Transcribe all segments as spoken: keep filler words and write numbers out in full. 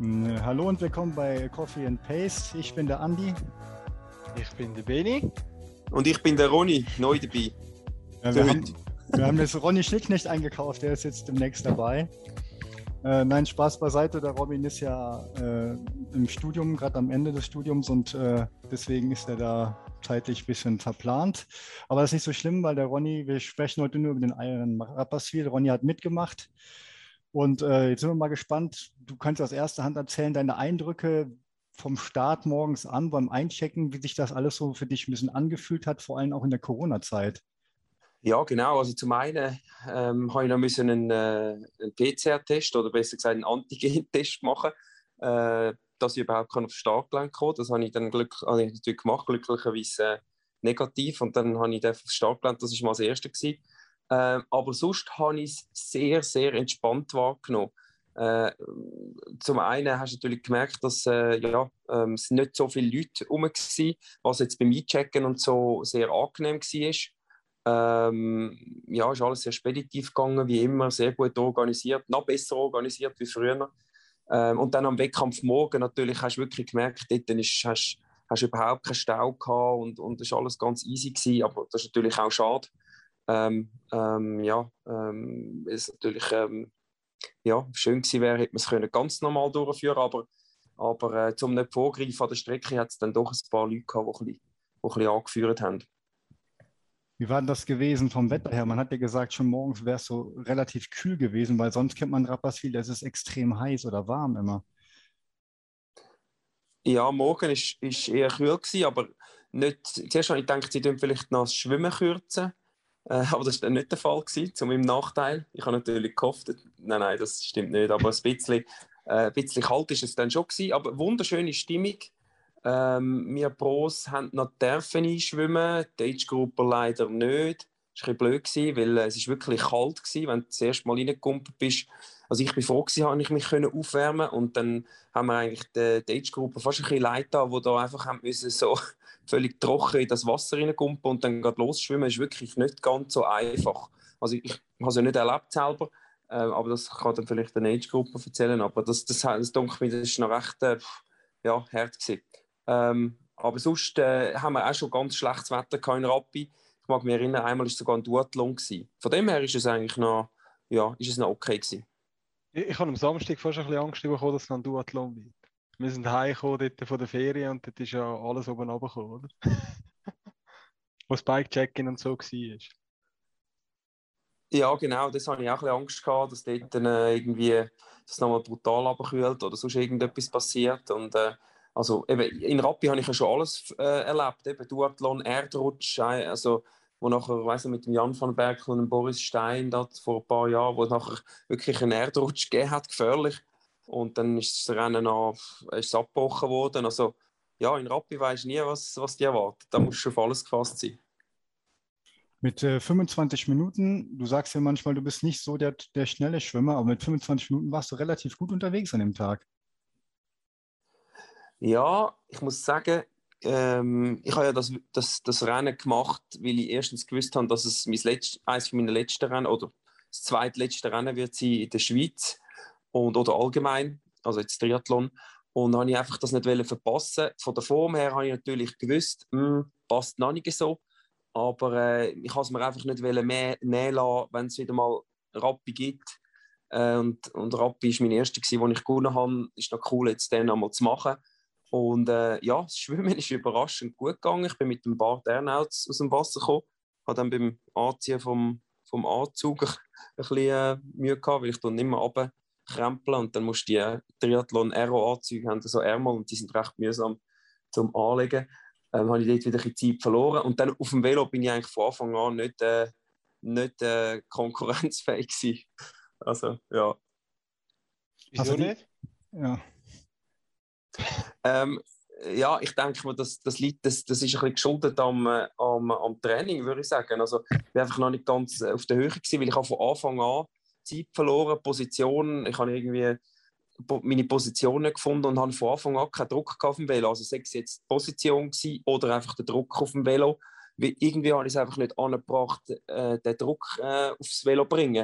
Äh, Hallo und willkommen bei Coffee and Paste. Ich bin der Andi. Ich bin der Beni. Und ich bin der Ronny, neu dabei. Ja, wir, haben, wir haben jetzt Ronny Schnickknecht eingekauft, der ist jetzt demnächst dabei. Äh, nein, Spaß beiseite, der Robin ist ja äh, im Studium, gerade am Ende des Studiums und äh, deswegen ist er da zeitlich ein bisschen verplant. Aber das ist nicht so schlimm, weil der Ronny, wir sprechen heute nur über den Iron Rapperswil. Ronny hat mitgemacht und äh, jetzt sind wir mal gespannt. Du kannst aus erster Hand erzählen, deine Eindrücke vom Start morgens an, beim Einchecken, wie sich das alles so für dich ein bisschen angefühlt hat, vor allem auch in der Corona-Zeit. Ja, genau. Also zum einen ähm, habe ich noch müssen einen, äh, einen P C R-Test oder besser gesagt einen Antigen-Test machen, äh, dass ich überhaupt auf das Startgelände kommen kann. Das habe ich dann Glück, habe ich natürlich gemacht, glücklicherweise äh, negativ. Und dann habe ich auf das Startgelände, das war mal das Erste gewesen. Äh, aber sonst habe ich es sehr, sehr entspannt wahrgenommen. Äh, zum einen hast du natürlich gemerkt, dass äh, ja, ähm, es nicht so viele Leute herum waren, was jetzt beim Einchecken und so sehr angenehm war. Ähm, ja, ist alles sehr speditiv gegangen, wie immer, sehr gut organisiert, noch besser organisiert wie früher. Ähm, und dann am Wettkampf morgen natürlich hast du wirklich gemerkt, dort ist, hast, hast du überhaupt keinen Stau gehabt und, und es war alles ganz easy gewesen, aber das ist natürlich auch schade. Ähm, ähm, ja, ähm, es natürlich ähm, ja, schön gewesen wäre, hätte man es können ganz normal durchführen aber, aber äh, zum nicht vorgreifen an der Strecke hat es dann doch ein paar Leute gehabt, die ein bisschen, die ein bisschen angeführt haben. Wie war denn das gewesen vom Wetter her? Man hat ja gesagt, schon morgens wäre es so relativ kühl gewesen, weil sonst kennt man Rapperswil, es ist extrem heiß oder warm immer. Ja, morgen war ist, ist eher kühl, gewesen, aber nicht, zuerst habe ich gedacht, sie tun vielleicht noch das Schwimmen kürzen, äh, aber das war dann nicht der Fall, gewesen, zu meinem Nachteil. Ich habe natürlich gehofft, nein, nein, das stimmt nicht, aber ein bisschen, äh, ein bisschen kalt ist es dann schon gewesen, aber wunderschöne Stimmung. Ähm, wir Pros haben noch dürfen einschwimmen, die Age-Gruppe leider nicht. Das war ein bisschen blöd, gewesen, weil äh, es ist wirklich kalt war, wenn du das erste Mal reingekumpelt bist. Also ich bin froh gewesen, habe ich mich können aufwärmen und dann haben wir eigentlich die, die Age-Gruppe fast ein bisschen leid da, wo da einfach haben müssen so völlig trocken in das Wasser reingumpen und dann gerade losschwimmen. Das ist wirklich nicht ganz so einfach. Also ich, ich habe es ja nicht erlebt selber, äh, aber das kann dann vielleicht eine Age-Gruppe erzählen, aber das, das, das, das denke ich mir, das ist noch recht äh, ja, hart gewesen. Ähm, aber sonst äh, haben wir auch schon ganz schlechtes Wetter in Rappi. Ich mag mich erinnern, einmal war es sogar ein Duathlon gewesen. Von dem her ist es eigentlich noch, ja, ist es noch okay gewesen. Ich, ich habe am Samstag fast ein bisschen Angst bekommen, dass es noch ein Duathlon wird. Wir sind heimgekommen dort von der Ferien und dort ist ja alles oben runtergekommen, oder? Wo das Bike-Check-In und so war. Ja, genau, das habe ich auch ein bisschen Angst gehabt, dass dort dann, äh, irgendwie das nochmal brutal abkühlt oder sonst irgendetwas passiert. Und, äh, also, eben, in Rappi habe ich ja schon alles äh, erlebt, eben Duathlon, Erdrutsch, äh, also wo nachher, weiss nicht, mit dem Jan van Berkel und dem Boris Stein da, vor ein paar Jahren, wo nachher wirklich einen Erdrutsch gegeben hat, gefährlich. Und dann ist das Rennen noch, ist es abgebrochen worden. Also, ja, in Rappi weisst du nie, was, was dich erwartet. Da musst du schon auf alles gefasst sein. Mit äh, fünfundzwanzig Minuten, du sagst ja manchmal, du bist nicht so der, der schnelle Schwimmer, aber mit fünfundzwanzig Minuten warst du relativ gut unterwegs an dem Tag. Ja, ich muss sagen, ähm, ich habe ja das, das, das Rennen gemacht, weil ich erstens gewusst habe, dass es mein letzt, eines meiner letzten Rennen oder das zweitletzte Rennen wird sein in der Schweiz und, oder allgemein, also jetzt Triathlon. Und dann habe ich einfach das nicht wollen verpassen. Von der Form her habe ich natürlich gewusst, mh, passt noch nicht so. Aber äh, ich habe es mir einfach nicht wollen mehr nehmen lassen, wenn es wieder mal Rappi gibt. Äh, und, und Rappi war mein erster, den ich gewonnen habe. Ist noch cool, jetzt den einmal zu machen. Und äh, ja, das Schwimmen ist überraschend gut gegangen. Ich bin mit ein paar Turnouts aus dem Wasser gekommen. Habe dann beim Anziehen vom, vom Anzug ein bisschen äh, Mühe gehabt, weil ich dann nicht mehr runterkrempeln. Und dann musst du die Triathlon-Aero-Anzüge haben so Ärmel und die sind recht mühsam zum Anlegen. Ähm, habe ich dort wieder ein bisschen Zeit verloren. Und dann auf dem Velo bin ich eigentlich von Anfang an nicht, äh, nicht äh, konkurrenzfähig gewesen. Also, ja. Wieso die, nicht? ja. Ähm, ja, ich denke mir, das, das, liegt, das, das ist ein bisschen geschuldet am, äh, am, am Training, würde ich sagen. Also, ich war einfach noch nicht ganz auf der Höhe gewesen, weil ich habe von Anfang an Zeit verloren, Position. Ich habe irgendwie meine Position nicht gefunden und habe von Anfang an keinen Druck auf dem Velo. Also sei es jetzt die Position gewesen oder einfach der Druck auf dem Velo. Weil irgendwie habe ich es einfach nicht angebracht, äh, den Druck äh, aufs Velo zu bringen.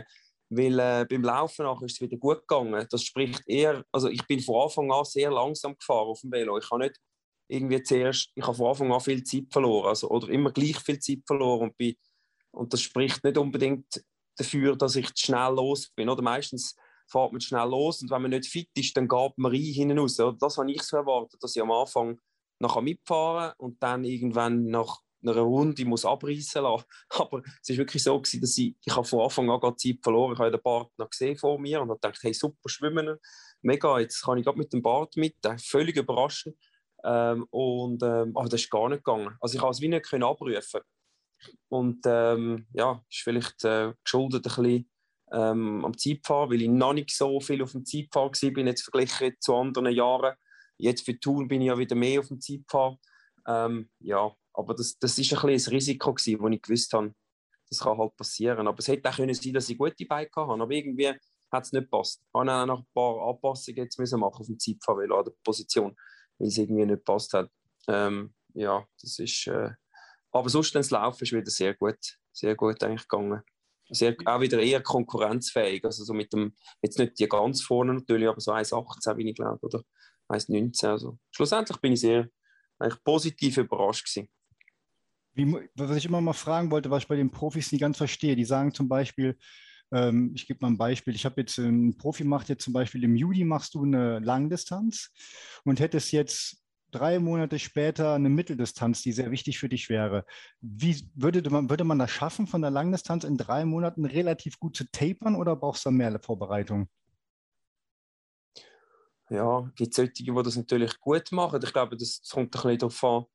weil äh, beim Laufen nachher ist es wieder gut gegangen. Das spricht eher, also ich bin von Anfang an sehr langsam gefahren auf dem Velo. Ich habe nicht irgendwie zuerst, ich habe von Anfang an viel Zeit verloren, also, oder immer gleich viel Zeit verloren und, bin, und das spricht nicht unbedingt dafür, dass ich schnell los bin. Oder meistens fährt man schnell los und wenn man nicht fit ist, dann geht man rein hinten raus. Das habe ich so erwartet, dass ich am Anfang nachher mitfahren und dann irgendwann nach einer Runde muss abreißen lassen. Aber es war wirklich so gewesen, dass ich, ich habe von Anfang an Zeit verloren. Ich habe den Bart noch gesehen vor mir und habe gedacht, hey, super schwimmen, mega, jetzt kann ich gerade mit dem Bart mit, völlig überraschend. Ähm, und, ähm, aber das ist gar nicht gegangen. Also ich konnte es wie nicht abrufen. Und ähm, ja, ist vielleicht äh, geschuldet ein bisschen ähm, am Zeitfahren, weil ich noch nicht so viel auf dem Zeitfahren war, bin jetzt verglichen zu anderen Jahren. Jetzt für Thun bin ich ja wieder mehr auf dem Zeitfahren. Ähm, ja, aber das, das ist ein bisschen ein Risiko gewesen, wo ich gewusst habe, das kann halt passieren. Aber es hätte auch können sein, dass ich gute Beine hatte, aber irgendwie hat es nicht gepasst. Ich musste auch noch ein paar Anpassungen jetzt müssen machen auf dem Zeitfahrvelo an der Position, weil es irgendwie nicht gepasst hat. Ähm, ja, das ist... Äh, aber sonst das Laufen ist wieder sehr gut, sehr gut eigentlich gegangen. Sehr, auch wieder eher konkurrenzfähig, also so mit dem, jetzt nicht die ganz vorne natürlich, aber so eins Komma achtzehn bin ich glaube, oder eins Komma neunzehn. Also. Schlussendlich bin ich sehr eigentlich positiv überrascht gewesen. Wie, was ich immer mal fragen wollte, was ich bei den Profis nicht ganz verstehe, die sagen zum Beispiel, ähm, ich gebe mal ein Beispiel, ich habe jetzt, ein Profi macht jetzt zum Beispiel im Juli machst du eine Langdistanz und hättest jetzt drei Monate später eine Mitteldistanz, die sehr wichtig für dich wäre. Wie würde man, würde man das schaffen, von der Langdistanz in drei Monaten relativ gut zu tapern oder brauchst du mehr Vorbereitung? Ja, es gibt solche, die das natürlich gut machen. Ich glaube, das kommt ein bisschen darauf an.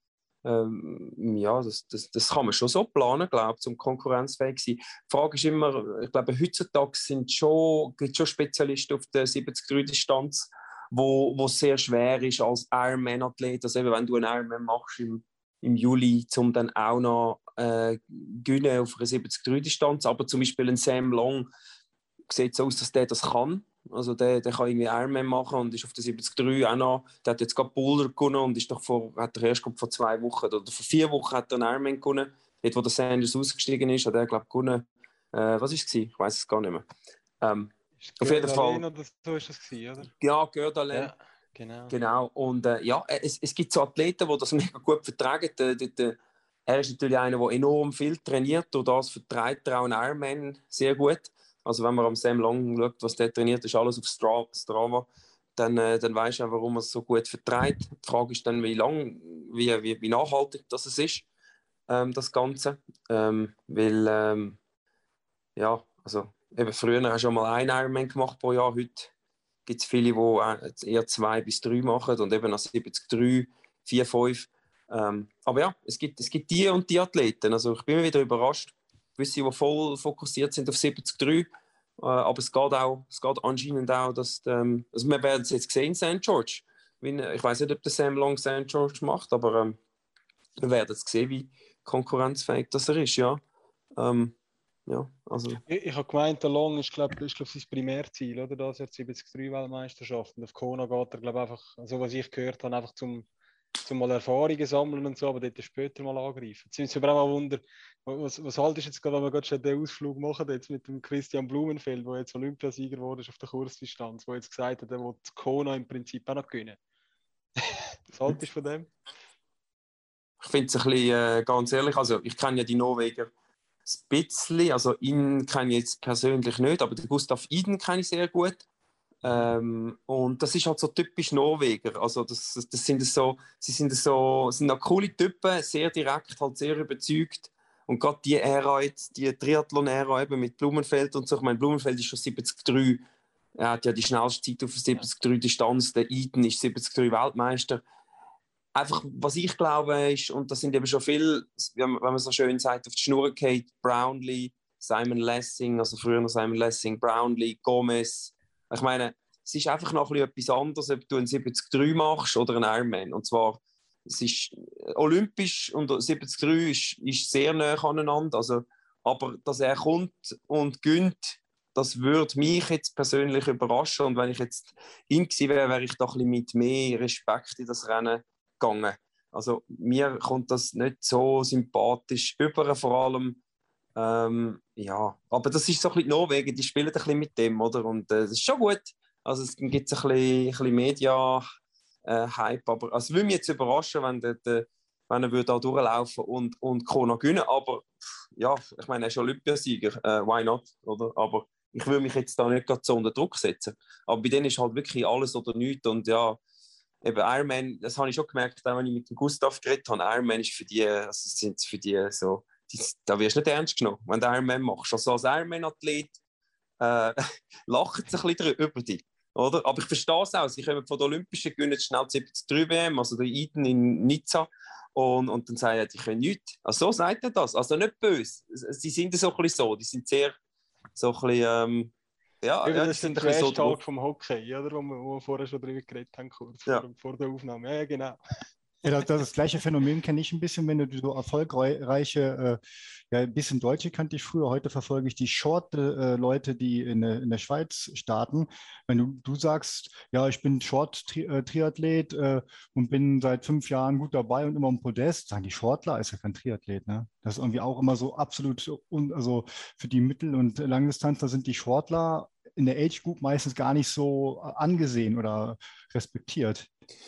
Ähm, ja, das, das, das kann man schon so planen, glaube ich, um konkurrenzfähig zu sein. Die Frage ist immer, ich glaube, heutzutage sind schon, gibt es schon Spezialisten auf der siebzig-Distanz, wo, wo es sehr schwer ist als Ironman-Athlet. Also eben, wenn du einen Ironman machst im, im Juli, um dann auch noch äh, gewinnen auf einer siebzig-Distanz. Aber zum Beispiel ein Sam Long sieht so aus, dass der das kann. Also der, der kann irgendwie Ironman machen und ist auf der siebzig auch noch. Der hat jetzt gerade Boulder gewonnen und ist doch vor, hat er erst vor zwei Wochen oder vor vier Wochen hat er einen Ironman gewonnen. Dort, wo der Sanders ausgestiegen ist, hat er, glaube ich, gewonnen. Äh, was war es? Ich weiß es gar nicht mehr. Ähm, auf jeden Fall. Oder so ist das gewesen, oder? Ja, Gördalen. Ja, genau. Genau. Und äh, ja, es, es gibt so Athleten, die das mega gut vertragen. Der, der, der, er ist natürlich einer, der enorm viel trainiert und das vertreibt er auch einen Ironman sehr gut. Also wenn man am Sam Long schaut, was der trainiert, ist alles auf Stra Strava, dann, äh, dann weisst du auch, warum er es so gut vertreibt. Die Frage ist dann, wie lang, wie, wie, wie nachhaltig das ist, ähm, das Ganze. Ähm, weil, ähm, ja, also eben früher hast du schon mal einen Ironman gemacht pro Jahr, heute gibt es viele, die eher zwei bis drei machen und eben nach siebzig, drei, vier, fünf. Ähm, aber ja, es gibt, es gibt die und die Athleten. Also ich bin immer wieder überrascht. Gewisse, die voll fokussiert sind auf siebzig, drei. Äh, aber es geht, auch, es geht anscheinend auch, dass... Ähm, also wir werden es jetzt sehen in Sankt George. Ich weiß nicht, ob der Sam Long Sankt George macht, aber ähm, wir werden es sehen, wie konkurrenzfähig das er ist, ja. Ähm, ja, also. Ich, ich habe gemeint, der Long ist, glaube ich, glaub, sein Primärziel, oder? Das jetzt siebzig drei Weltmeisterschaft. Und auf Kona geht er, glaube ich, einfach, so was ich gehört habe, einfach zum, zum mal Erfahrungen sammeln und so, aber dort später mal angreifen. Jetzt sind es aber auch mal Wunder, was, was haltest du jetzt gerade, wenn wir gerade schon den Ausflug machen, jetzt mit dem Christian Blumenfeld, der jetzt Olympiasieger geworden ist auf der Kurzdistanz, der jetzt gesagt hat, er will Kona im Prinzip auch noch gewinnen. Was haltest du von dem? Ich finde es ein bisschen, äh, ganz ehrlich, also ich kenne ja die Norweger ein bisschen, also ihn kenne ich jetzt persönlich nicht, aber den Gustav Iden kenne ich sehr gut. Ähm, und das ist halt so typisch Norweger. Also das, das sind so, sie sind so, sind auch coole Typen, sehr direkt, halt sehr überzeugt. Und gerade die Ära jetzt, die Triathlon-Ära eben mit Blumenfeld und so, ich meine, Blumenfeld ist schon siebzig drei, er hat ja die schnellste Zeit auf der siebzig drei Distanz, der Iden ist siebzig drei Weltmeister. Einfach, was ich glaube, ist, und das sind eben schon viele, wenn man so schön sagt, auf die Schnur geht, Brownlee, Simon Lessing, also früher noch Simon Lessing, Brownlee, Gomez. Ich meine, es ist einfach noch ein bisschen etwas anderes, ob du einen siebzig drei machst oder einen Ironman. Und zwar, es ist olympisch und siebzig drei ist, ist sehr nah aneinander. Also, aber dass er kommt und gönnt, das würde mich jetzt persönlich überraschen. Und wenn ich jetzt ihn gewesen wäre, wäre ich doch ein bisschen mit mehr Respekt in das Rennen gegangen. Also mir kommt das nicht so sympathisch über, vor allem Ähm, ja, aber das ist so ein bisschen Norwegen, die spielen ein bisschen mit dem, oder? Und äh, das ist schon gut. Also es gibt ein bisschen, ein bisschen Media-Hype, aber also, es würde mich jetzt überraschen, wenn, der, der, wenn er würde da durchlaufen und, und Kona gewinnen, aber ja, ich meine, er ist Olympiasieger, äh, why not, oder? Aber ich würde mich jetzt da nicht gerade so unter Druck setzen. Aber bei denen ist halt wirklich alles oder nichts und ja, eben Ironman, das habe ich schon gemerkt, auch wenn ich mit dem Gustav geredet habe, Ironman ist für die, also sind für die so, die, da wirst du nicht ernst genommen, wenn du Ironman machst. Also als Ironman-Athlet äh, lachen sie ein bisschen über dich, oder? Aber ich verstehe es auch, sie kommen von der Olympischen, gewinnen schnell siebzig drei W M, also der Eden in Nizza, und, und dann sagen die, die können nichts. Also so sagt er das, also nicht böse. Sie sind so ein bisschen so, die sind sehr, so ein bisschen, ähm, ja, Ja, ja, die das ist sind der ein bisschen so Trash-Talk drauf. vom Hockey, oder? Wo wir, wo wir vorher schon drüber geredet haben, kurz Ja. vor, vor der Aufnahme. Ja, genau. Ja, das, das gleiche Phänomen kenne ich ein bisschen, wenn du so erfolgreiche, äh, ja, ein bisschen Deutsche kannte ich früher, heute verfolge ich die Short-Leute, die in, der- in der Schweiz starten. Wenn du, du sagst, ja, ich bin Short-Triathlet äh, und bin seit fünf Jahren gut dabei und immer im Podest, sagen die Shortler, ist ja kein Triathlet, ne? Das ist irgendwie auch immer so absolut, un, also für die Mittel- und Langdistanzler sind die Shortler in der Age Group meistens gar nicht so angesehen oder respektiert.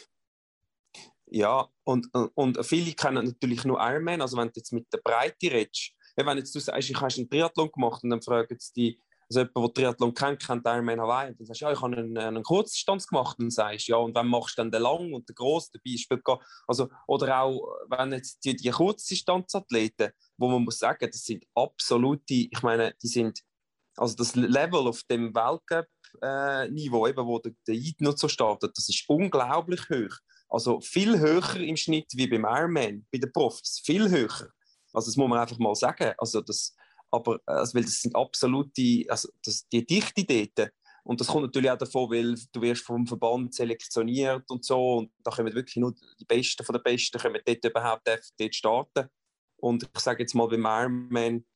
Ja, und, und, und viele kennen natürlich nur Ironman, also wenn du jetzt mit der Breite redest, ja, wenn jetzt du sagst, ich habe einen Triathlon gemacht und dann fragen sie die, also jemand, der Triathlon kennt, kennt Ironman Hawaii, und dann sagst du, ja, ich habe einen, einen Kurzdistanz gemacht, und dann sagst du, ja, und wann machst du dann den lang und den gross, dabei spielt gar, also, oder auch, wenn jetzt die, die Kurzdistanzathleten, wo man muss sagen, das sind absolute, ich meine, die sind, also das Level auf dem Weltcup-Niveau, äh, eben, wo der, der Eid noch so startet, das ist unglaublich hoch. Also viel höher im Schnitt wie beim Ironman, bei den Profis, viel höher. Also das muss man einfach mal sagen. Also das, aber also, weil das sind absolute, also das, die Dichte dort. Und das kommt natürlich auch davon, weil du wirst vom Verband selektioniert und so. Und da kommen wirklich nur die Besten von den Besten kommen dort überhaupt dort starten. Und ich sage jetzt mal, beim Ironman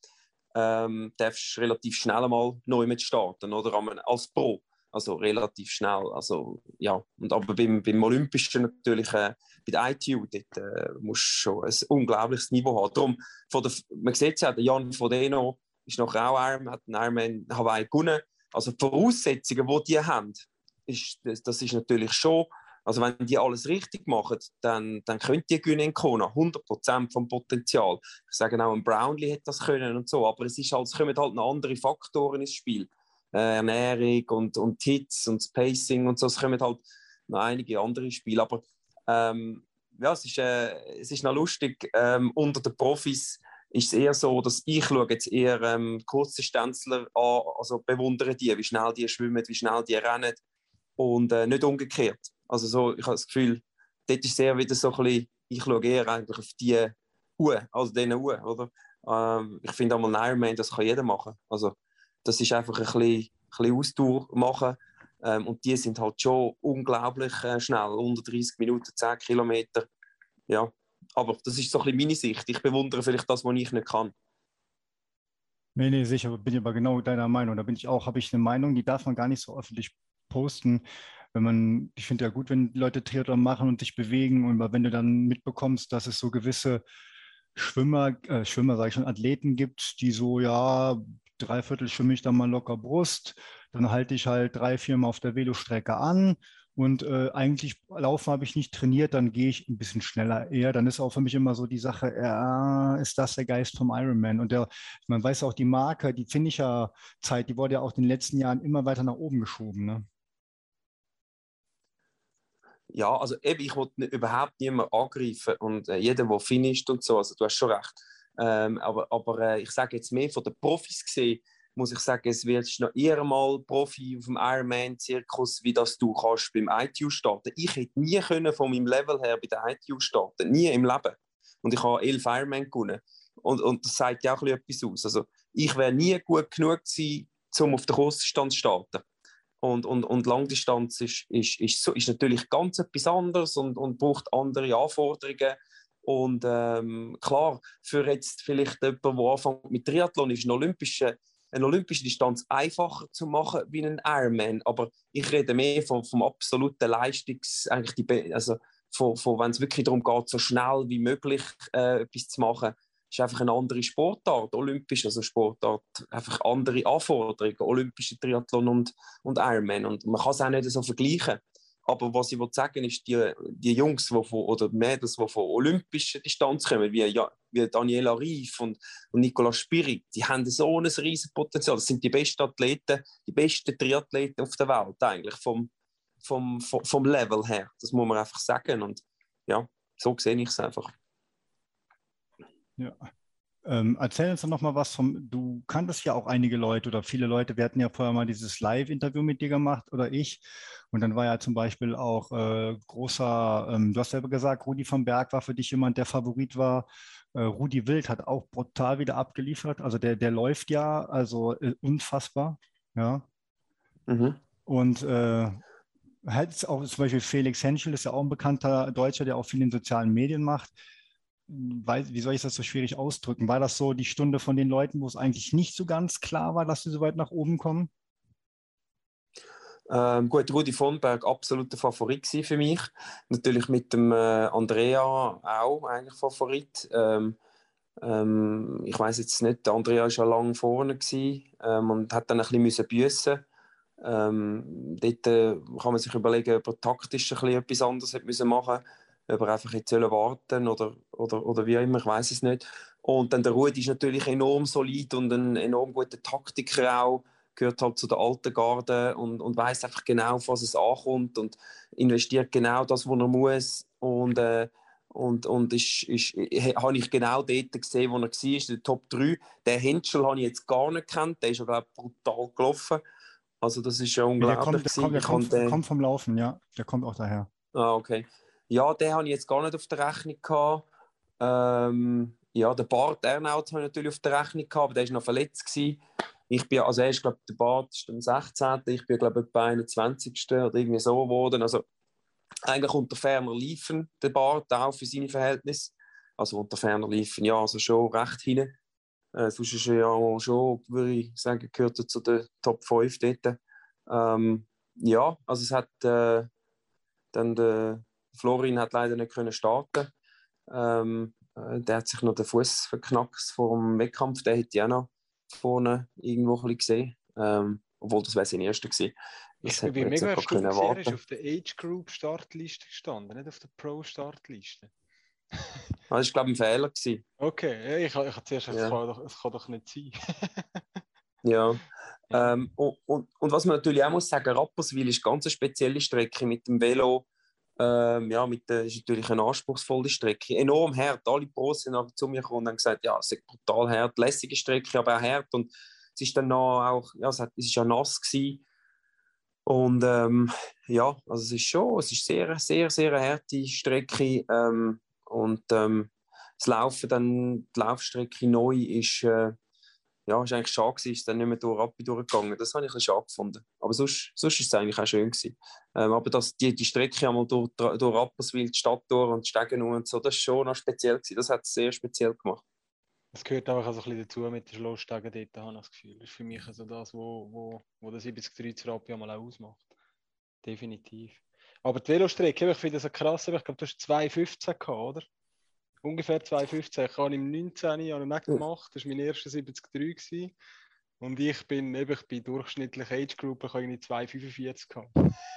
ähm, darfst du relativ schnell mal neu mit starten, oder? Als Pro. Also relativ schnell. Also, ja. Und aber beim, beim Olympischen natürlich, äh, bei der I T U, dort äh, musst du schon ein unglaubliches Niveau haben. Darum, von der, man sieht es ja, der Jan Frodeno ist nachher auch Ironman, hat einen Ironman Hawaii gewonnen. Also die Voraussetzungen, die die haben, ist, das, das ist natürlich schon, also wenn die alles richtig machen, dann, dann können die gewinnen in Kona, hundert Prozent vom Potenzial. Ich sage auch, ein Brownlee hätte das können und so, aber es, ist halt, es kommen halt noch andere Faktoren ins Spiel. Äh, Ernährung und, und Hits und das Pacing und so, es kommen halt noch einige andere Spiele, aber ähm, ja, es ist, äh, es ist noch lustig, ähm, unter den Profis ist es eher so, dass ich schaue jetzt eher ähm, Kurzdistanzler an, also bewundere die, wie schnell die schwimmen, wie schnell die rennen und äh, nicht umgekehrt. Also so, ich habe das Gefühl, dort ist es eher wieder so ein bisschen, ich schaue eher eigentlich auf die Uhr, also diese Uhr, oder? Ähm, ich finde einmal ein Ironman, das kann jeder machen. Also das ist einfach ein bisschen, ein bisschen Ausdauer machen. Ähm, und die sind halt schon unglaublich äh, schnell, unter dreißig Minuten, zehn Kilometer. Ja, aber das ist so ein bisschen meine Sicht. Ich bewundere vielleicht das, was ich nicht kann. Nee, nee, sicher, bin ich aber genau deiner Meinung. Da bin ich auch, habe ich eine Meinung, die darf man gar nicht so öffentlich posten. Wenn man, ich finde ja gut, wenn Leute Triathlon machen und sich bewegen, und wenn du dann mitbekommst, dass es so gewisse Schwimmer, äh, Schwimmer, sage ich schon, Athleten gibt, die so, ja, dreiviertel schwimme ich dann mal locker Brust, dann halte ich halt drei, vier Mal auf der Velostrecke an, und äh, eigentlich Laufen habe ich nicht trainiert, dann gehe ich ein bisschen schneller eher. Dann ist auch für mich immer so die Sache, ja, ist das der Geist vom Ironman? Und der, man weiß auch, die Marke, die Finisher-Zeit, die wurde ja auch in den letzten Jahren immer weiter nach oben geschoben. Ne? Ja, also eben, ich wollte überhaupt niemanden angreifen und äh, jeder, der finisht und so, also du hast schon recht. Ähm, aber aber äh, ich sage jetzt mehr von den Profis gesehen, muss ich sagen, es wird noch eher mal Profi auf dem Ironman-Zirkus, wie das du kannst beim I T U starten. Ich hätte nie können von meinem Level her bei der I T U starten, nie im Leben. Und ich habe elf Ironman gewonnen. Und, und das sagt ja auch ein bisschen etwas aus. Also ich wäre nie gut genug gewesen, um auf der Kurzdistanz zu starten. Und, und, und Langdistanz ist, ist, ist, so, ist natürlich ganz etwas anderes und, und braucht andere Anforderungen. Und ähm, klar, für jetzt vielleicht jemanden, der anfängt mit Triathlon, ist eine olympische, eine olympische Distanz einfacher zu machen wie ein Ironman. Aber ich rede mehr vom, vom absoluten Leistungs-, eigentlich die, also von, von, wenn es wirklich darum geht, so schnell wie möglich äh, etwas zu machen. ist einfach eine andere Sportart, olympisch, also Sportart, einfach andere Anforderungen, olympische Triathlon und, und Ironman. Und man kann es auch nicht so vergleichen. Aber was ich sagen will, ist, die, die Jungs die von, oder Mädels, die von olympischen Distanz kommen, wie, ja, wie Daniela Rief und, und Nicola Spirig, die haben so ein riesiges Potenzial. Das sind die besten Athleten, die besten Triathleten auf der Welt eigentlich, vom, vom, vom, vom Level her. Das muss man einfach sagen. Und ja, so sehe ich es einfach. Ja. Ähm, erzähl uns doch noch mal was vom, du kanntest ja auch einige Leute oder viele Leute, wir hatten ja vorher mal dieses Live-Interview mit dir gemacht oder ich und dann war ja zum Beispiel auch äh, großer, ähm, du hast selber gesagt, Rudi von Berg war für dich jemand, der Favorit war. Äh, Rudi Wild hat auch brutal wieder abgeliefert, also der, der läuft ja, also äh, unfassbar, ja. Mhm. Und äh, halt auch zum Beispiel Felix Henschel ist ja auch ein bekannter Deutscher, der auch viel in sozialen Medien macht. Weiß, wie soll ich das so schwierig ausdrücken? War das so die Stunde von den Leuten, wo es eigentlich nicht so ganz klar war, dass sie so weit nach oben kommen? Ähm, gut, Rudi von Berg absoluter Favorit für mich. Natürlich mit dem äh, Andrea auch eigentlich Favorit. Ähm, ähm, ich weiß jetzt nicht, der Andrea war schon lange vorne gewesen, ähm, und hat dann ein bisschen büssen. Ähm, dort äh, kann man sich überlegen, ob er taktisch ein bisschen etwas anderes hätte müssen machen, ob er einfach jetzt warten oder, oder, oder wie immer, ich weiß es nicht. Und dann der Rudi ist natürlich enorm solid und ein enorm guter Taktiker auch, gehört halt zu der alten Garde und, und weiß einfach genau, auf was es ankommt und investiert genau das, was er muss. Und, äh, und, und ist, ist, habe ich genau dort gesehen, wo er war, in der Top drei. Den Henschel habe ich jetzt gar nicht gekannt, der ist ja, glaube ich, brutal gelaufen. Also das ist ja Der unglaublich. kommt, der kommt, der kommt, der kommt vom Laufen, ja. Der kommt auch daher. Ah, okay. Ja, den habe ich jetzt gar nicht auf der Rechnung gehabt. Ähm, ja, der Bart Ernauth habe ich natürlich auf der Rechnung gehabt, aber der war noch verletzt gewesen. Ich bin, also er ist, glaube der Bart ist am sechzehnten Ich bin, glaube ich, etwa einundzwanzigsten oder irgendwie so geworden. Also eigentlich unter ferner Liefen, der Bart, auch für seine Verhältnisse. Also unter ferner Liefen, ja, also schon recht hinten. Äh, sonst ist er ja schon, würde ich sagen, gehört er zu den Top fünf dort. Ähm, ja, also es hat äh, dann der Florin hat leider nicht können starten. Ähm, äh, der hat sich noch den Fuß verknackt vor dem Wettkampf. Der hätte ich auch noch vorne irgendwo ein bisschen gesehen. Ähm, obwohl das wäre sein erster gewesen. Das Ich hätte bin man jetzt mega nicht können erstaunt, er erwarten. ist auf der Age Group Startliste gestanden, nicht auf der Pro Startliste. Das war, glaube ich, ein Fehler gewesen. Okay, ich, ich habe zuerst gesagt, Ja. es kann doch, es kann doch nicht sein. Ja. Ja. Ähm, und, und, und was man natürlich auch muss sagen, Rapperswil ist eine ganz spezielle Strecke mit dem Velo. Ähm, ja, mit der, ist natürlich eine anspruchsvolle Strecke. Enorm hart. Alle Pros sind zu mir gekommen und haben gesagt, ja, es ist brutal hart, lässige Strecke, aber auch hart. Und es ist dann noch auch, ja, es, hat, es ist ja nass gewesen. Und ähm, ja, also es ist schon, es ist sehr, sehr, sehr eine harte Strecke. Ähm, und ähm, das Laufen dann, die Laufstrecke neu ist, äh, ja, ist eigentlich schade gewesen, ist dann nicht mehr durch Rappi durchgegangen. Das habe ich ein bisschen schade gefunden. Aber sonst, sonst ist es eigentlich auch schön gewesen. Ähm, aber das, die, die Strecke einmal durch, durch Rapperswil, die Stadt durch und die Stegen und so, das ist schon noch speziell gewesen. Das hat es sehr speziell gemacht. Es gehört einfach also ein bisschen dazu mit den Schlossstegen dort, habe ich das Gefühl. Das ist für mich also das, wo, wo, wo der siebzig drei zu Rappi einmal auch ausmacht. Definitiv. Aber die Velostrecke, ich finde das so krass, ich glaube, du hast zwei fünfzehn gehabt, oder? Ungefähr zwei fünfzehn. Ich habe im neunzehn Jahren nicht gemacht, das war mein erster siebzig drei gewesen. Und ich bin, eben, ich bin durchschnittlich Age Group, ich habe irgendwie zwei fünfundvierzig gehabt.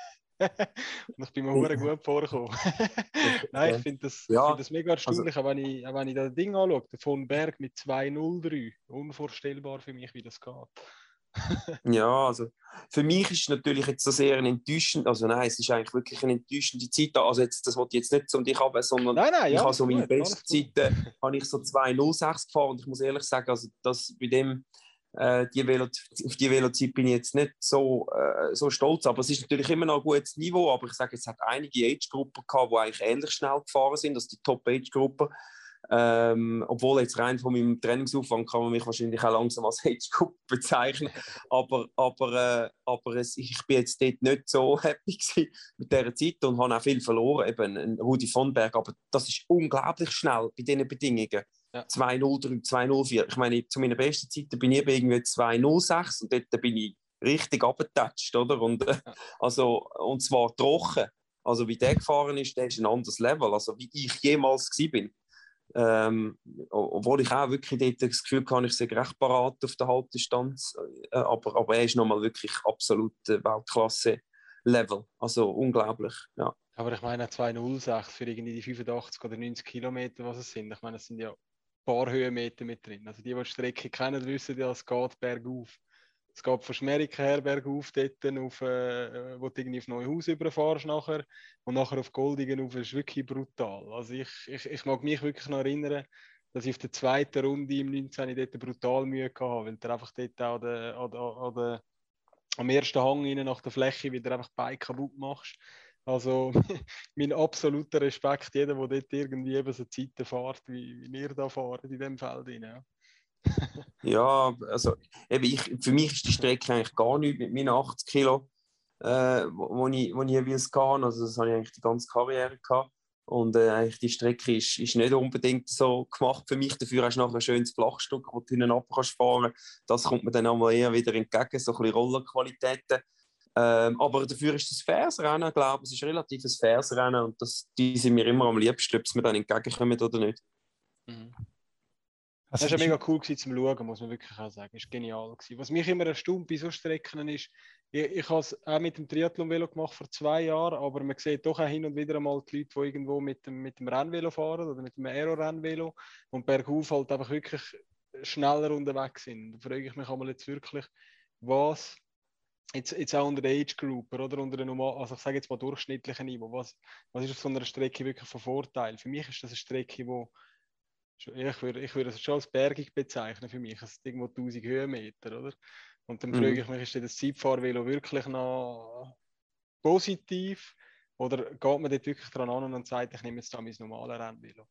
Und ich bin mir hure gut vorgekommen. Nein, ich finde das, Ja, find das mega erstaunlich, also, auch wenn ich, auch wenn ich das Ding anschaue, der von Berg mit zwei null drei. Unvorstellbar für mich, wie das geht. ja, also für mich ist es natürlich jetzt so sehr ein enttäuschend, also nein, es ist eigentlich wirklich eine enttäuschende Zeit da. Also jetzt, das wollte ich jetzt nicht um dich haben, sondern Nein, nein, ich ja, habe so meine gut, alles gut. Bestzeiten, habe ich so zwei null sechs gefahren und ich muss ehrlich sagen, also das bei dem äh, die Velo, auf die Velozeit bin ich jetzt nicht so, äh, so stolz, aber es ist natürlich immer noch ein gutes Niveau, aber ich sage, es hat einige Age-Gruppen gehabt, die eigentlich ähnlich schnell gefahren sind, das ist die Top-Age-Gruppe. Ähm, obwohl jetzt rein von meinem Trainingsaufwand kann man mich wahrscheinlich auch langsam als Age-Group bezeichnen, aber, aber, äh, aber es, ich bin jetzt dort nicht so happy gewesen mit dieser Zeit und habe auch viel verloren, eben ein Rudi von Berg, aber das ist unglaublich schnell bei diesen Bedingungen. Ja. zwei null drei, zwei null vier. Ich meine, zu meiner besten Zeit bin ich irgendwie zwei null sechs und dort bin ich richtig abgetatscht, oder? Und, äh, also, und zwar trocken. Also wie der gefahren ist, der ist ein anderes Level, also wie ich jemals gewesen bin. Ähm, obwohl ich auch wirklich dort das Gefühl hatte, ich sei recht parat auf der Halbdistanz. Äh, aber, aber er ist nochmal wirklich absolut äh, Weltklasse-Level. Also unglaublich, ja. Aber ich meine, zwei null sechs für irgendwie die fünfundachtzig oder neunzig Kilometer, was es sind. Ich meine, es sind ja ein paar Höhenmeter mit drin. Also die, die die Strecke kennen, wissen ja, es geht bergauf. Es geht von Schmeriken her bergauf, dort auf, äh, wo du irgendwie auf Neuhaus überfährst nachher und nachher auf Goldingen auf. Das ist wirklich brutal. Also ich, ich, ich mag mich wirklich noch erinnern, dass ich auf der zweiten Runde im neunzehn dort brutal Mühe hatte, weil du einfach dort auch den, an, an, an, am ersten Hang rein nach der Fläche wieder einfach Bein kaputt machst. Also mein absoluter Respekt, jeder, der dort irgendwie eben so Zeiten fährt, wie, wie wir da fahren in diesem Feld rein. Ja. Ja, also eben ich, für mich ist die Strecke eigentlich gar nichts mit meinen achtzig Kilo, äh, wo, wo ich, wo ich jeweils kann. Also das habe ich eigentlich die ganze Karriere gehabt. Und äh, eigentlich die Strecke ist, ist nicht unbedingt so gemacht für mich. Dafür hast du noch ein schönes Flachstück, das du hinten runter kannst fahren. Das kommt mir dann einmal eher wieder entgegen, so ein bisschen Rollerqualitäten. Ähm, aber dafür ist es ein faires Rennen, glaube ich. Es ist relativ ein faires Rennen und das, die sind mir immer am liebsten, ob es mir dann entgegenkommen oder nicht. Mhm. Also Das war ich, mega cool gewesen zum Schauen, muss man wirklich auch sagen. Das war genial gewesen. Was mich immer erstaunt bei so Strecken ist, ich, ich habe es auch mit dem Triathlon-Velo gemacht vor zwei Jahren, aber man sieht doch auch hin und wieder einmal die Leute, die irgendwo mit dem, mit dem Rennvelo fahren oder mit dem Aero-Rennvelo und bergauf halt einfach wirklich schneller unterwegs sind. Da frage ich mich einmal jetzt wirklich, was jetzt, jetzt auch unter der Age Group oder unter der normal, also ich sage jetzt mal durchschnittlichen Niveau, was, was ist auf so einer Strecke wirklich von Vorteil? Für mich ist das eine Strecke, wo ich würde, ich würde es schon als bergig bezeichnen für mich. Es ist irgendwo tausend Höhenmeter, oder? Und dann mhm. frage ich mich, ist das Zeitfahrvelo wirklich noch positiv? Oder geht man dort wirklich dran an und sagt, ich nehme jetzt da mein normales Rennvelo?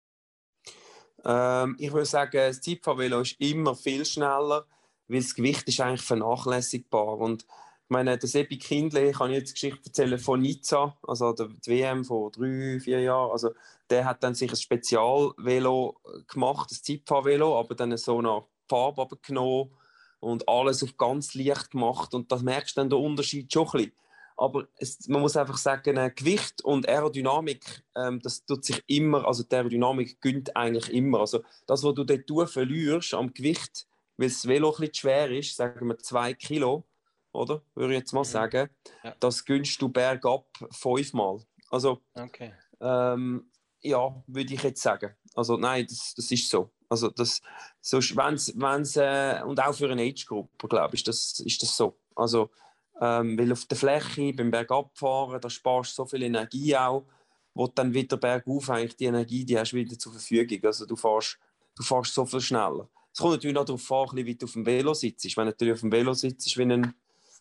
Ähm, ich würde sagen, das Zeitfahrvelo ist immer viel schneller, weil das Gewicht ist eigentlich vernachlässigbar. Und ich meine, der Seppi Kindle, ich kann jetzt die Geschichte erzählen von Nizza, also der W M vor drei, vier Jahren. Also der hat dann sich ein Spezialvelo gemacht, ein Zeitfahrvelo, aber dann so eine Farbe abgenommen und alles auf ganz leicht gemacht. Und da merkst du dann den Unterschied schon ein bisschen. Aber es, man muss einfach sagen, Gewicht und Aerodynamik, ähm, das tut sich immer, also die Aerodynamik gönnt eigentlich immer. Also das, was du dort verlierst am Gewicht, weil das Velo ein bisschen schwer ist, sagen wir zwei Kilo, oder? Würde ich jetzt mal mhm. sagen, ja. Das gönnst du bergab fünfmal. Also, okay. ähm, ja, würde ich jetzt sagen. Also nein, das, das ist so. Also das, so wenn's, wenn's, äh, und auch für eine Age-Gruppe, glaube ich, das, ist das so. Also, ähm, weil auf der Fläche, beim Bergabfahren, da sparst du so viel Energie auch, wo du dann wieder bergauf eigentlich die Energie, die hast du wieder zur Verfügung. Also du fährst, du fährst so viel schneller. Es kommt natürlich noch darauf an, wie du auf dem Velo sitzt. Wenn du natürlich auf dem Velo sitzt, wie ein,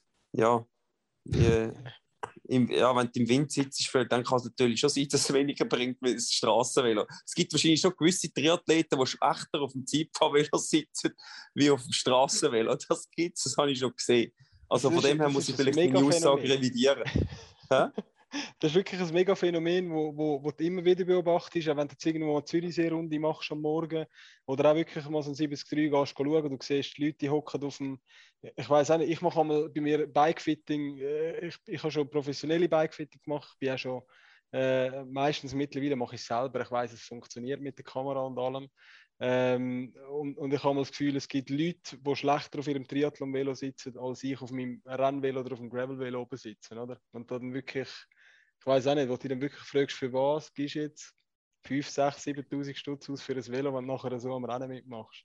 ja, wie, im, ja, wenn du im Wind sitzt, dann kann es natürlich schon sein, dass es weniger bringt wie das Strassenvelo. Es gibt wahrscheinlich schon gewisse Triathleten, die schlechter auf dem Zeitfahrvelo sitzen, wie auf dem Strassenvelo. Das gibt es, das habe ich schon gesehen. Also von dem her muss ich vielleicht meine Aussage revidieren. Das ist wirklich ein mega Phänomen, wo, wo, wo du immer wieder beobachtest, auch wenn du jetzt irgendwo eine Zürichsee-Runde machst am Morgen oder auch wirklich mal so ein siebzig drei gehst schauen, du siehst die Leute, die hocken auf dem, ich weiss auch nicht, ich mache einmal bei mir Bikefitting, ich, ich habe schon professionelle Bikefitting gemacht, ich bin auch schon, äh, meistens mittlerweile mache ich es selber, ich weiss, es funktioniert mit der Kamera und allem. Ähm, und, und ich habe mal das Gefühl, es gibt Leute, die schlechter auf ihrem Triathlon-Velo sitzen, als ich auf meinem Rennvelo oder auf dem Gravel-Velo oben sitzen, oder? Und dann wirklich, ich weiß auch nicht, wo du dann wirklich fragst, für was gibst du jetzt fünf, sechs, siebentausend Stutz aus für ein Velo, wenn du nachher so am Rennen mitmachst?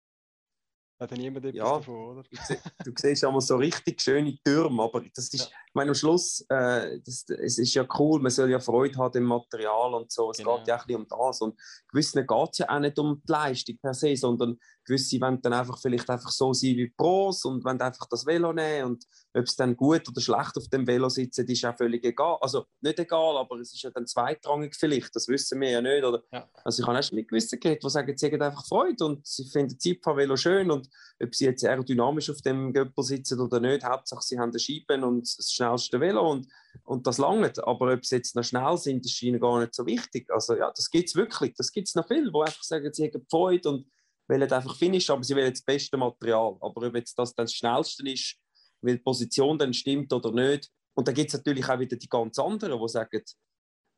Hat ja niemand etwas ja, davon, oder? Du, sie, du siehst einmal so richtig schöne Türme, aber das ist, ja. Ich meine, am Schluss, äh, das, es ist ja cool, man soll ja Freude haben im Material und so, es genau. geht ja ein bisschen um das und gewissen geht es ja auch nicht um die Leistung per se, sondern gewisse wollen dann einfach vielleicht einfach so sein wie Pros und wollen einfach das Velo nehmen und ob es dann gut oder schlecht auf dem Velo sitzen, ist auch völlig egal, also nicht egal, aber es ist ja dann zweitrangig vielleicht, das wissen wir ja nicht, oder? Ja. Also ich habe erst mit gewissen geredet, die sagen, sie haben einfach Freude und sie finden Zeitfahrvelo schön und ob sie jetzt aerodynamisch auf dem Göppel sitzen oder nicht, Hauptsache sie haben eine Scheibe und das schnellste Velo und, und das langt. Aber ob sie jetzt noch schnell sind, ist ihnen gar nicht so wichtig. Also ja, das gibt es wirklich. Das gibt es noch viele, die einfach sagen, sie haben Freude und wollen einfach finishen, aber sie wollen das beste Material. Aber ob jetzt das dann das Schnellste ist, weil die Position dann stimmt oder nicht. Und dann gibt es natürlich auch wieder die ganz anderen, die sagen,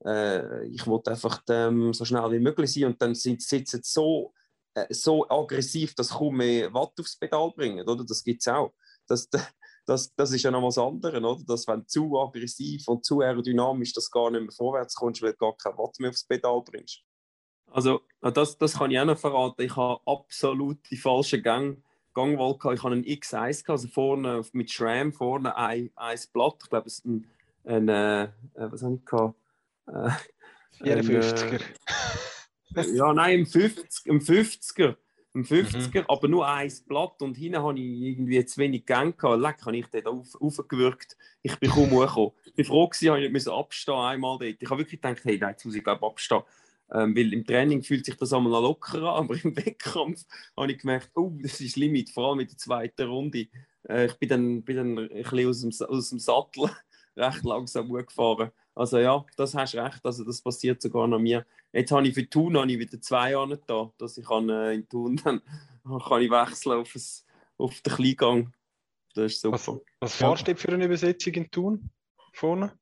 äh, ich wollte einfach ähm, so schnell wie möglich sein und dann sind, sitzen sie so, äh, so aggressiv, dass sie kaum mehr Watt aufs Pedal bringen, oder? Das gibt es auch. Das, das, das ist ja noch was anderes, oder? Dass wenn du zu aggressiv und zu aerodynamisch, dass du gar nicht mehr vorwärts kommst, weil du gar kein Watt mehr aufs Pedal bringst. Also das, das kann ich auch noch verraten. Ich habe absolut die falschen Gang, Gangwahl gehabt. Ich habe einen X eins gehabt, also vorne mit SRAM, vorne ein, ein Blatt. Ich glaube, es ist ein, ein äh, was habe ich gehabt? Äh, vierundfünfziger. Ein, äh, ja, nein, im fünfziger. Im fünfziger. Im fünfziger, Mhm. aber nur ein Blatt. Und hinten habe ich irgendwie zu wenig Gang gehabt. Leck, habe ich dort auf, aufgewürgt. Ich bin kaum hochgekommen. Ich war froh, gewesen, ich nicht abstehen einmal dort. Ich habe wirklich gedacht, hey, nein, jetzt muss ich glaube abstehen. Ähm, weil im Training fühlt sich das einmal noch lockerer an, aber im Wettkampf habe ich gemerkt, oh, das ist Limit, vor allem in der zweiten Runde. Äh, ich bin dann, bin dann ein bisschen aus dem, aus dem Sattel recht langsam gefahren. Also ja, das hast recht, also das passiert sogar noch mir. Jetzt habe ich für Thun habe ich wieder zwei Jahre da, dass ich kann, äh, in Thun dann kann ich wechseln auf, das, auf den Kleingang. Das ist super. Was, was Ja. fährst du für eine Übersetzung in Thun? Vorne?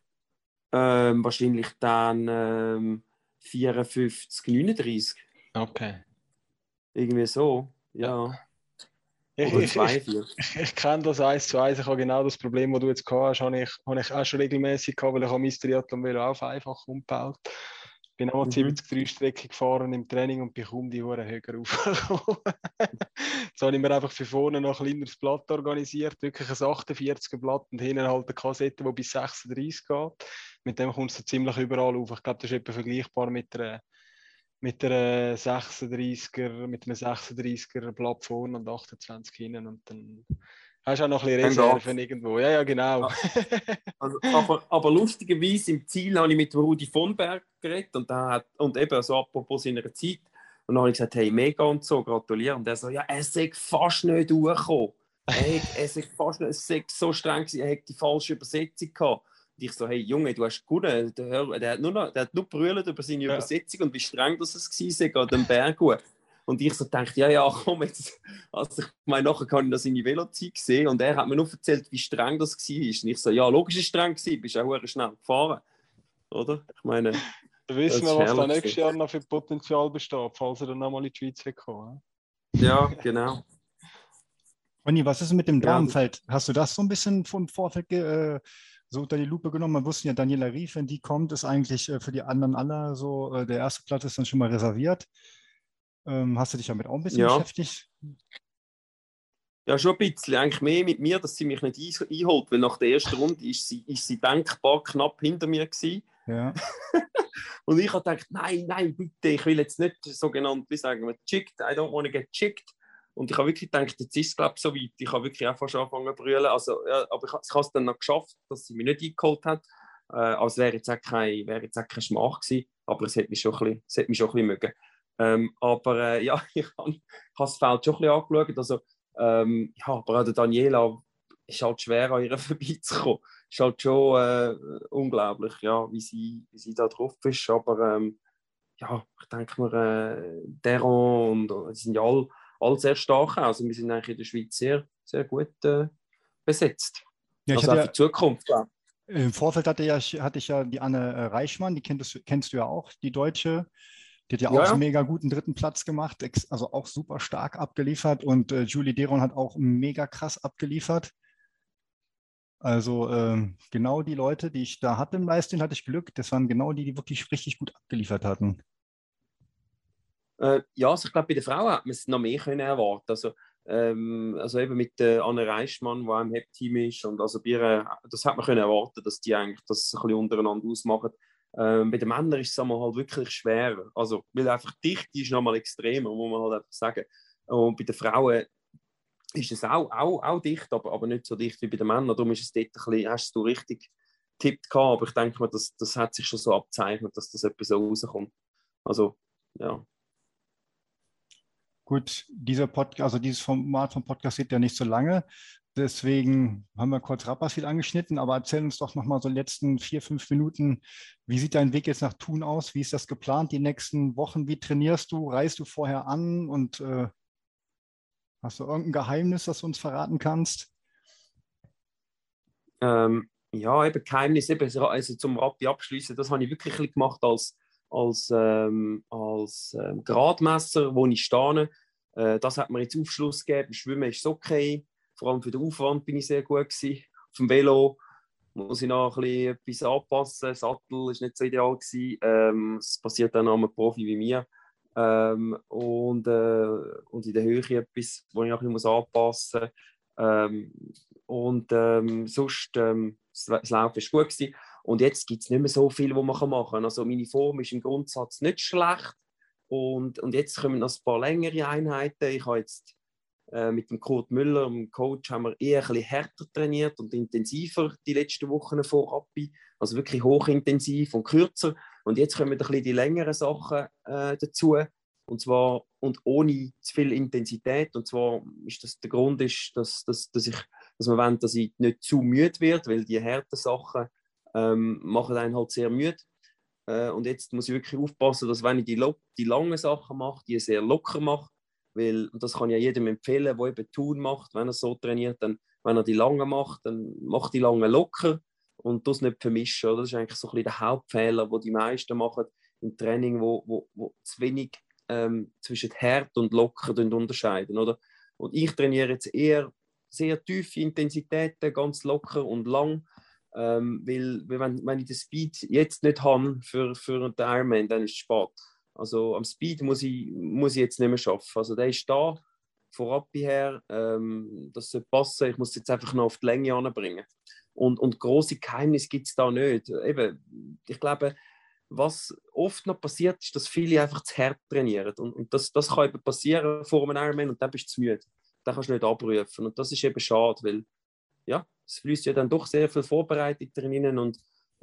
Ähm, wahrscheinlich dann ähm, vierundfünfzig, neununddreißig. Okay. Irgendwie so, ja. Ja. Ich, Oder ich, ich, zweiundvierzig. ich, ich kenne das eins zu eins. Ich habe genau das Problem, das du jetzt gehabt hast, habe ich, habe ich auch schon regelmäßig gehabt, weil ich mein Triathlon auf einfach umgebaut. Ich bin auch Mhm. siebzig drei Strecke gefahren im Training und bin kaum die Uhren höher raufgekommen. Jetzt habe ich mir einfach für vorne noch ein kleineres Blatt organisiert, wirklich ein achtundvierziger Blatt und hinten halt eine Kassette, die bis sechsunddreißig geht. Mit dem kommst du ziemlich überall auf. Ich glaube, das ist etwa vergleichbar mit einer mit einer sechsunddreißiger, mit einem sechsunddreißiger Blatt vorne und achtundzwanzig hinten und dann hast du auch noch ein bisschen Dann Reserven irgendwo. Ja, ja, genau. Ah, Also, aber, aber lustigerweise im Ziel habe ich mit Rudi von Berg geredet und, der hat, und eben so apropos seiner Zeit. Und dann habe ich gesagt, hey, mega und so, gratuliere. Und er so, ja, er sei fast nicht durchgekommen. Er, er sei fast nicht, es sei so streng gewesen, er hätte die falsche Übersetzung gehabt. Und ich so, hey Junge, du hast gewonnen. Der, der hat nur noch, der hat nur brüllt über seine Ja. Übersetzung und wie streng das es war, an dem Berg hoch. Und ich so dachte, ja, ja, komm jetzt. Also ich meine, nachher kann ich das in die Velozeit sehen und er hat mir nur erzählt, wie streng das war. Und ich so, ja, logisch ist es streng gewesen, bist auch sehr schnell gefahren. Oder? Ich meine, Da das wissen ist wir, was da herrlich nächstes gewesen. Jahr noch für Potenzial besteht, falls er dann nochmal in die Schweiz kommt. Ja, genau. Ronny, was ist mit dem Ja, Damenfeld? Hast du das so ein bisschen vom Vorfeld ge- äh, so unter die Lupe genommen? Man wusste ja, Daniela Rief, wenn die kommt, ist eigentlich äh, für die anderen alle so, äh, der erste Platz ist dann schon mal reserviert. Ähm, hast du dich damit auch ein bisschen ja. beschäftigt? Ja, schon ein bisschen. Eigentlich mehr mit mir, dass sie mich nicht ein- einholt, weil nach der ersten Runde ist sie, ist sie denkbar knapp hinter mir gewesen. Ja. Und ich habe gedacht, nein, nein, bitte, ich will jetzt nicht sogenannt, wie sagen wir, chicked, I don't want to get chicked. Und ich habe wirklich gedacht, jetzt ist es, glaube ich, so weit. Ich habe wirklich auch fast angefangen zu brüllen. Also, ja, aber ich, ich habe es dann noch geschafft, dass sie mich nicht eingeholt hat. Äh, also es wäre jetzt auch kein, wäre jetzt auch kein Schmach gewesen, aber es hätte mich schon ein bisschen, es hätte mich schon ein bisschen mögen. Ähm, aber äh, ja, ich habe ich hab das Feld schon ein bisschen angeschaut. Also, ähm, ja, aber auch der Daniela ist halt schwer, an ihr vorbeizukommen. Ist halt schon äh, unglaublich, ja, wie sie, wie sie da drauf ist. Aber ähm, ja, ich denke mir, äh, Deron und äh, die sind ja alle, alle sehr stark. Also wir sind eigentlich in der Schweiz sehr, sehr gut äh, besetzt. Ja, ich Also hatte auch ja, für die Zukunft. Ja. im Vorfeld hatte, ja, hatte ich ja die Anne äh, Reichmann, die kennst, kennst du ja auch, die Deutsche. Die hat ja auch Ja, einen ja. mega guten dritten Platz gemacht, ex- also auch super stark abgeliefert. Und äh, Julie Deron hat auch mega krass abgeliefert. Also ähm, genau die Leute, die ich da hatte im Livestream, hatte ich Glück. Das waren genau die, die wirklich richtig gut abgeliefert hatten. Äh, ja, also ich glaube, bei den Frauen hat man es noch mehr können erwarten. Also, ähm, also eben mit äh, Anne Reichmann, die auch im Hep-Team ist. Und also bei ihr, das hat man können erwarten, dass die eigentlich das ein bisschen untereinander ausmachen. Ähm, bei den Männern ist es einmal halt wirklich schwerer. Also, weil einfach die Dichte ist nochmal extremer, muss man halt einfach sagen. Und bei den Frauen ist es auch, auch, auch dicht, aber, aber nicht so dicht wie bei den Männern. Darum ist es dort ein bisschen, hast du richtig getippt gehabt, aber ich denke mir, das, das hat sich schon so abzeichnet, dass das etwas so rauskommt. Also, ja. Gut, dieser Pod, also dieses Format vom Podcast geht ja nicht so lange. Deswegen haben wir kurz Rapperswil angeschnitten, aber erzähl uns doch nochmal so die letzten vier, fünf Minuten. Wie sieht dein Weg jetzt nach Thun aus? Wie ist das geplant die nächsten Wochen? Wie trainierst du? Reist du vorher an? Und äh, hast du irgendein Geheimnis, das du uns verraten kannst? Ähm, ja, eben Geheimnis, eben, also zum Rappi abschließen, das habe ich wirklich ein bisschen gemacht als, als, ähm, als ähm, Gradmesser, wo ich stehe. Äh, das hat mir jetzt Aufschluss gegeben. Schwimmen ist okay. Vor allem für den Aufwand bin ich sehr gut gewesen. Auf dem Velo muss ich noch ein bisschen etwas anpassen. Sattel war nicht so ideal gewesen. Ähm, das passiert dann auch einem Profi wie mir. Ähm, und, äh, und in der Höhe etwas, wo ich auch ein bisschen anpassen muss. Ähm, und ähm, sonst, ähm, das, das Laufen war gut gewesen. Und jetzt gibt es nicht mehr so viel, was man machen kann. Also meine Form ist im Grundsatz nicht schlecht. Und, und jetzt kommen noch ein paar längere Einheiten. Ich habe jetzt äh, mit dem Kurt Müller, dem Coach, haben wir eher ein bisschen härter trainiert und intensiver die letzten Wochen vor Rappi. Also wirklich hochintensiv und kürzer. Und jetzt kommen ein bisschen die längeren Sachen äh, dazu. Und zwar und ohne zu viel Intensität. Und zwar ist das der Grund, ist, dass, dass, dass, ich, dass man will, dass ich nicht zu müde werde, weil die harten Sachen ähm, machen einen halt sehr müde. Äh, und jetzt muss ich wirklich aufpassen, dass wenn ich die, die langen Sachen mache, die sehr locker mache, weil, und das kann ich ja jedem empfehlen, der eben Touren macht, wenn er so trainiert, dann, wenn er die langen macht, dann macht die langen locker und das nicht vermischen. Oder? Das ist eigentlich so ein bisschen der Hauptfehler, den die meisten machen im Training, wo, wo, wo zu wenig ähm, zwischen hart und locker unterscheiden. Oder? Und ich trainiere jetzt eher sehr tiefe Intensitäten, ganz locker und lang, ähm, weil, weil wenn, wenn ich den Speed jetzt nicht habe für, für den Ironman, dann ist es spät. Also am Speed muss ich, muss ich jetzt nicht mehr schaffen. Also der ist da, von Rappi her, ähm, das sollte passen. Ich muss es jetzt einfach noch auf die Länge anbringen. Und, und grosse Geheimnisse gibt es da nicht. Eben, ich glaube, was oft noch passiert, ist, dass viele einfach zu hart trainieren. Und, und das, das kann eben passieren vor einem Ironman und dann bist du zu müde. Dann kannst du nicht abrufen. Und das ist eben schade, weil ja, es fließt ja dann doch sehr viel Vorbereitung drin und,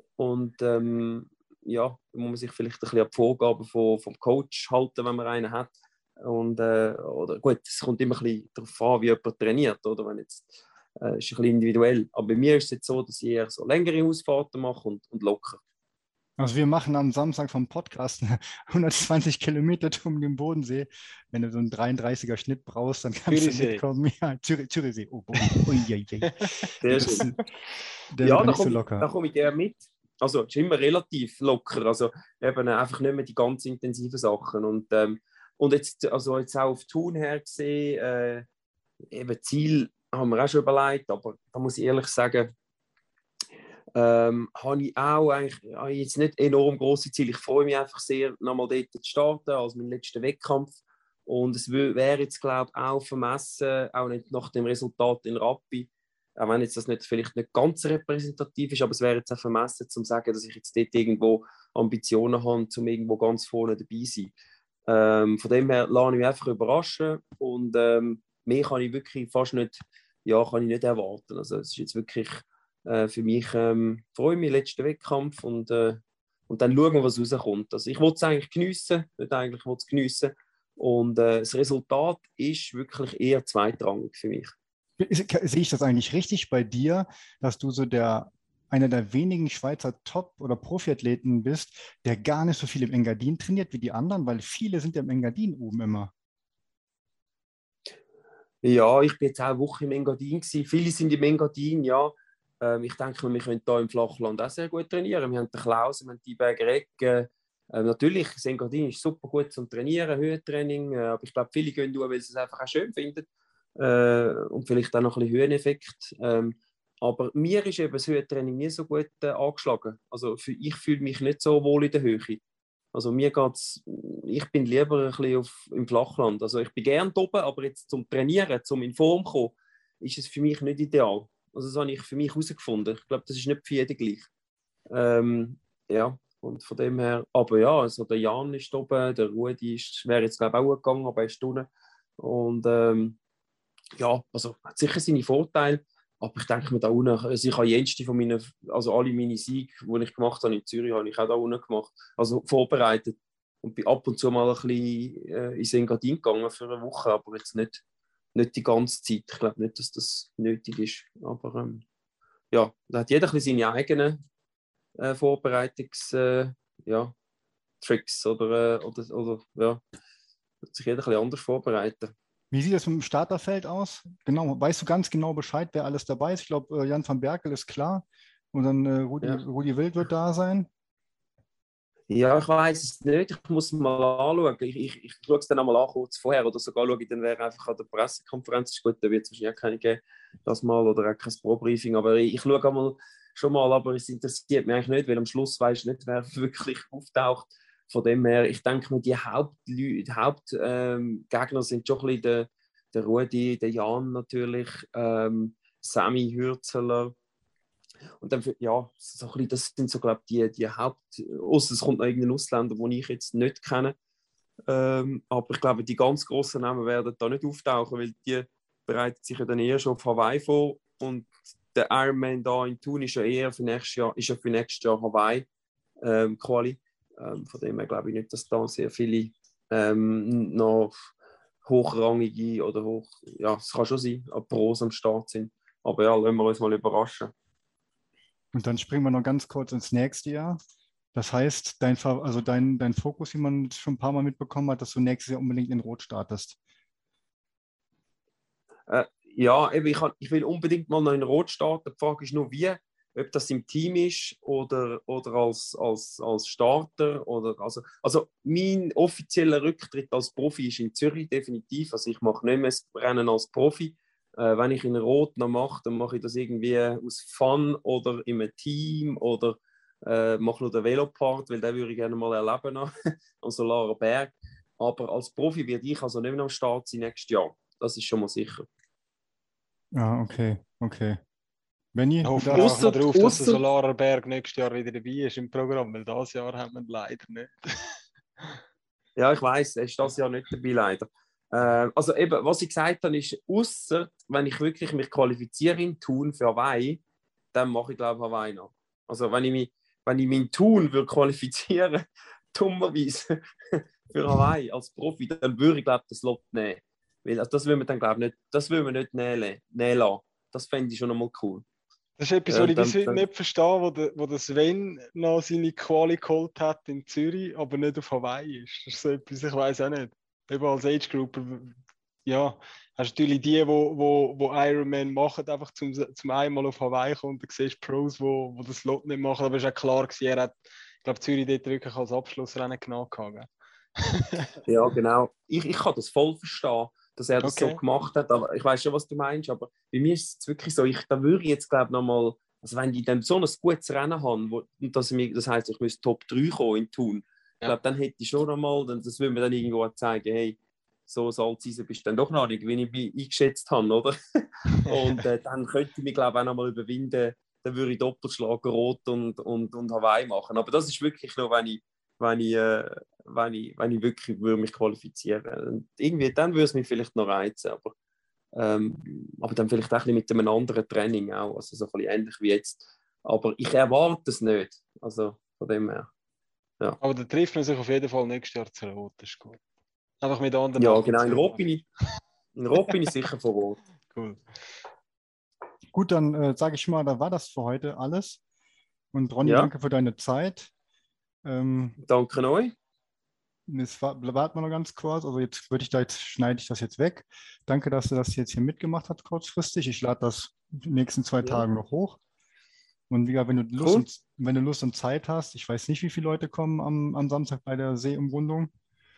und ähm, ja, da muss man sich vielleicht ein bisschen an die Vorgaben vom, vom Coach halten, wenn man einen hat. Und, äh, oder gut, es kommt immer ein bisschen darauf an, wie jemand trainiert, oder? Wenn jetzt, äh, ist ein bisschen individuell. Aber bei mir ist es jetzt so, dass ich eher so längere Ausfahrten mache und, und locker. Also wir machen am Samstag vom Podcast hundertzwanzig Kilometer um den Bodensee. Wenn du so einen dreiunddreißiger Schnitt brauchst, dann kannst Zürichsee. du mitkommen. Ja, Zürich, Zürichsee. Oh, oh, oh, je, je. Sehr Das, schön. der Ja, wird da nicht so komme locker. ich, komm ich gerne mit. Also, es ist immer relativ locker. Also, eben einfach nicht mehr die ganz intensiven Sachen. Und, ähm, und jetzt, also jetzt auch auf Thun her gesehen, äh, eben Ziel haben wir auch schon überlegt, aber da muss ich ehrlich sagen, ähm, habe ich auch eigentlich habe ich jetzt nicht enorm grosse Ziele. Ich freue mich einfach sehr, nochmal dort zu starten, als mein letzter Wettkampf. Und es wäre jetzt, glaube ich, auch vermessen, auch nicht nach dem Resultat in Rappi, auch wenn jetzt das nicht, vielleicht nicht ganz repräsentativ ist, aber es wäre jetzt auch vermessen, um zu sagen, dass ich jetzt dort irgendwo Ambitionen habe, um irgendwo ganz vorne dabei zu sein. Ähm, von dem her lasse ich mich einfach überraschen und ähm, mehr kann ich wirklich fast nicht, ja, kann ich nicht erwarten. Also es ist jetzt wirklich äh, für mich, ähm, freue mich, letzten Wettkampf und, äh, und dann schauen wir, was rauskommt. Also ich wollte es eigentlich geniessen, nicht eigentlich, ich wollte es geniessen und äh, das Resultat ist wirklich eher zweitrangig für mich. Sehe ich das eigentlich richtig bei dir, dass du so der einer der wenigen Schweizer Top- oder Profiathleten bist, der gar nicht so viel im Engadin trainiert wie die anderen, weil viele sind ja im Engadin oben immer. Ja, ich bin jetzt auch eine Woche im Engadin gewesen. Viele sind im Engadin, ja. Ähm, ich denke, wir können hier im Flachland auch sehr gut trainieren. Wir haben den Klaus, wir haben die Berger Ecke. Ähm, natürlich, das Engadin ist super gut zum Trainieren, Höhentraining. Äh, aber ich glaube, viele gehen durch, weil sie es einfach auch schön finden. Äh, und vielleicht auch noch ein bisschen Höheneffekt. Ähm, aber mir ist eben das Höhentraining nie so gut äh, angeschlagen. Also für, ich fühle mich nicht so wohl in der Höhe. Also mir geht's, ich bin lieber ein bisschen auf, im Flachland. Also ich bin gerne oben, aber jetzt zum Trainieren, zum in Form kommen, ist es für mich nicht ideal. Also das habe ich für mich herausgefunden. Ich glaube, das ist nicht für jeden gleich. Ähm, ja, und von dem her, aber ja, also der Jan ist oben, der Rudi ist, wäre jetzt glaube ich auch gegangen, aber er ist unten. Und ähm, ja, also hat sicher seine Vorteile, aber ich denke mir da unten, also ich habe jenste von meinen, also alle meine Siege, die ich gemacht habe in Zürich, habe ich auch da unten gemacht, also vorbereitet und bin ab und zu mal ein bisschen äh, ins Engadin gegangen für eine Woche, aber jetzt nicht, nicht die ganze Zeit. Ich glaube nicht, dass das nötig ist, aber ähm, ja, da hat jeder ein bisschen seine eigenen äh, Vorbereitungs äh, ja, Tricks oder, äh, oder, oder ja, sich jeder ein bisschen anders vorbereiten. Wie sieht das mit dem Starterfeld aus? Genau, weißt du ganz genau Bescheid, wer alles dabei ist? Ich glaube, Jan van Berkel ist klar. Und dann äh, Rudi, Ja. Rudi Wild wird da sein. Ja, ich weiß es nicht. Ich muss mal anschauen. Ich, ich, ich schaue es dann einmal an, kurz vorher. Oder sogar schaue ich dann wäre einfach an der Pressekonferenz. Ist gut, da wird es wahrscheinlich auch keine geben, das mal. Oder auch kein Pro-Briefing. Aber ich, ich schaue einmal schon mal. Aber es interessiert mich eigentlich nicht, weil am Schluss weiß ich nicht, wer wirklich auftaucht. Von dem her, ich denke mir, die Hauptgegner Haupt, ähm, sind schon ein bisschen der, der Rudi, der Jan natürlich, ähm, Sammy Hürzeler. Und dann, ja, so ein bisschen, das sind so, glaube ich, die, die Haupt... Ausser es kommt noch irgendein Ausländer, den ich jetzt nicht kenne. Ähm, aber ich glaube, die ganz grossen Namen werden da nicht auftauchen, weil die bereiten sich ja dann eher schon auf Hawaii vor. Und der Ironman da in Thun ist ja eher für nächstes Jahr, ist ja für nächstes Jahr Hawaii ähm, Quali. Ähm, von dem her glaube ich nicht, dass da sehr viele ähm, noch hochrangige oder hoch... Ja, es kann schon sein, Pros am Start sind. Aber ja, lassen wir uns mal überraschen. Und dann springen wir noch ganz kurz ins nächste Jahr. Das heißt, dein, also dein, dein Fokus, wie man schon ein paar Mal mitbekommen hat, dass du nächstes Jahr unbedingt in Rot startest. Äh, ja, eben, ich, ich will unbedingt mal noch in Rot starten. Die Frage ist nur, wie. Ob das im Team ist oder, oder als, als, als Starter. Oder, also, also mein offizieller Rücktritt als Profi ist in Zürich definitiv. Also ich mache nicht mehr das Rennen als Profi. Äh, wenn ich in Rot noch mache, dann mache ich das irgendwie aus Fun oder in einem Team oder äh, mache nur den Velopart, weil den würde ich gerne mal erleben noch, am Solarer Berg. Aber als Profi werde ich also nicht mehr am Start sein nächstes Jahr. Das ist schon mal sicher. Ja, okay, okay. Benni, hoffen wir auch mal drauf, dass der Solarer Berg nächstes Jahr wieder dabei ist im Programm, weil dieses Jahr haben wir ihn leider nicht. Ja, ich weiss, er ist dieses Jahr nicht dabei, leider. Äh, also eben, was ich gesagt habe, ist, ausser wenn ich wirklich mich qualifiziere in Thun für Hawaii, dann mache ich, glaube ich, Hawaii noch. Also wenn ich mich, wenn ich mich in Thun würde qualifizieren, dummerweise für Hawaii als Profi, dann würde ich, glaube ich, das Lot nehmen. Weil also das würde man dann, glaube ich, nicht, das würde man nicht nehmen, nehmen lassen. Das fände ich schon einmal cool. Das ist etwas, was ja, ich bis heute nicht verstehe, wo der, wo der Sven noch seine Quali geholt hat in Zürich, aber nicht auf Hawaii ist. Das ist so etwas, ich weiß auch nicht. Eben als Age Group, ja, hast du natürlich die, wo, wo, wo Ironman machen, einfach zum, zum einmal auf Hawaii kommen und dann siehst du Pros, wo, wo das Lot nicht machen, aber es ist auch klar gewesen, er hat, ich glaube, Zürich dort wirklich als Abschlussrennen genommen. Ja, genau. Ich, ich kann das voll verstehen, dass er das okay. so gemacht hat, aber ich weiß schon, was du meinst, aber bei mir ist es wirklich so, ich, da würde ich jetzt, glaube ich, nochmal, also wenn die dann so ein gutes Rennen haben, wo, dass ich, das heisst, ich müsste Top drei kommen in Thun, ich glaube, dann hätte ich schon nochmal, das würde mir dann irgendwo zeigen, hey, so Salzseisen bist du dann doch noch nicht, wie ich mich eingeschätzt habe, oder? Und äh, dann könnte ich mich, glaube ich, auch nochmal überwinden, dann würde ich Doppelschlag Rot und, und, und Hawaii machen. Aber das ist wirklich nur, wenn ich, wenn ich, äh, wenn ich, wenn ich wirklich würde mich qualifizieren würde. Und irgendwie, dann würde es mich vielleicht noch reizen, aber, ähm, aber dann vielleicht auch ein bisschen mit einem anderen Training auch, also so ein bisschen ähnlich wie jetzt. Aber ich erwarte es nicht, also von dem her. Ja. Aber da trifft man sich auf jeden Fall nächstes Jahr zu Rot, das ist gut. Einfach mit anderen. Ja, genau, in Rot bin ich, in Rot bin ich sicher vor Rot. Cool. Gut, dann äh, sage ich mal, da war das für heute alles. Und Ronny, ja. danke für deine Zeit. Ähm, danke euch. Jetzt warten wir noch ganz kurz. Also jetzt würde ich da jetzt, schneide ich das jetzt weg. Danke, dass du das jetzt hier mitgemacht hast, kurzfristig. Ich lade das in den nächsten zwei ja. Tagen noch hoch. Und wie gesagt, wenn du, Lust cool. und, wenn du Lust und Zeit hast, ich weiß nicht, wie viele Leute kommen am, am Samstag bei der Seeumrundung.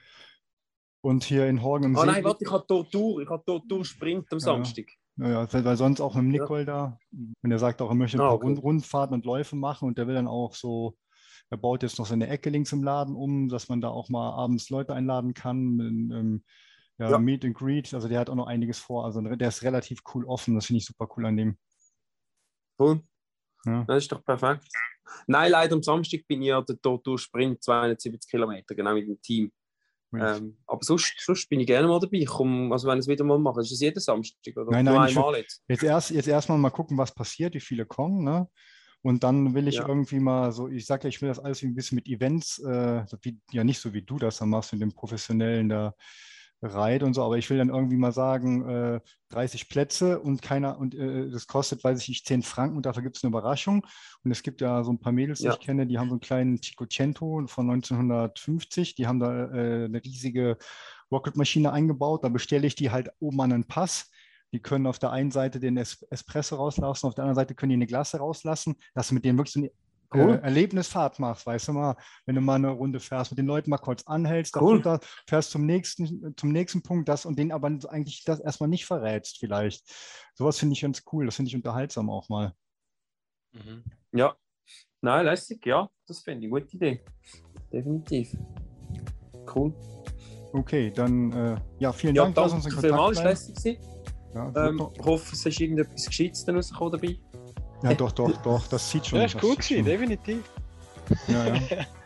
Und hier in Horgen im Oh See. nein, warte, ich habe Tortur, ich habe Tortur Sprint am ja. Samstag. Ja, weil sonst auch mit Nicole ja. da. Und er sagt auch, er möchte ein ah, paar okay. Rund, Rundfahrten und Läufe machen. Und der will dann auch so, er baut jetzt noch seine Ecke links im Laden um, dass man da auch mal abends Leute einladen kann. Mit, ähm, ja, ja. Meet and Greet. Also der hat auch noch einiges vor. Also der ist relativ cool offen. Das finde ich super cool an dem. Cool. Ja. Das ist doch perfekt. Nein, leider am Samstag bin ich ja der Tortur Sprint zweihundertsiebzig Kilometer, genau mit dem Team. Ähm, aber sonst, sonst bin ich gerne mal dabei. Ich komm, also wenn ich es wieder mal mache, ist es jeden Samstag oder nein, nur nein, einmal jetzt? Jetzt erst, jetzt erstmal mal gucken, was passiert, wie viele kommen, ne? Und dann will ich ja. irgendwie mal so, ich sage ja, ich will das alles ein bisschen mit Events, äh, wie, ja nicht so wie du das dann machst, mit dem professionellen da Reit und so, aber ich will dann irgendwie mal sagen, äh, dreißig Plätze und keiner, und äh, das kostet, weiß ich nicht, zehn Franken und dafür gibt es eine Überraschung. Und es gibt ja so ein paar Mädels, die ja. ich kenne, die haben so einen kleinen Cinquecento von neunzehnhundertfünfzig, die haben da äh, eine riesige Rocketmaschine eingebaut, da bestelle ich die halt oben an einen Pass. die können auf der einen Seite den es Espresso rauslassen, auf der anderen Seite können die eine Glasse rauslassen, dass du mit denen wirklich so eine Cool. äh, Erlebnisfahrt machst, weißt du mal, wenn du mal eine Runde fährst, mit den Leuten mal kurz anhältst, Cool. da fährst zum nächsten, zum nächsten Punkt, das und den aber eigentlich das erstmal nicht verrätst vielleicht. Sowas finde ich ganz cool, das finde ich unterhaltsam auch mal. Mhm. Ja, nein, lässig, ja, das finde ich eine gute Idee. Definitiv. Cool. Okay, dann äh, ja, vielen Ja, Dank, lass uns danke in vielmals, Kontakt es bleiben. war lässig. Ja, Ähm, super. ich hoffe, es ist irgendetwas Gescheites dann rausgekommen dabei. Ja, doch, doch, doch, das sieht schon. Ja, ist das cool sieht gewesen, schon. definitiv. Ja, ja.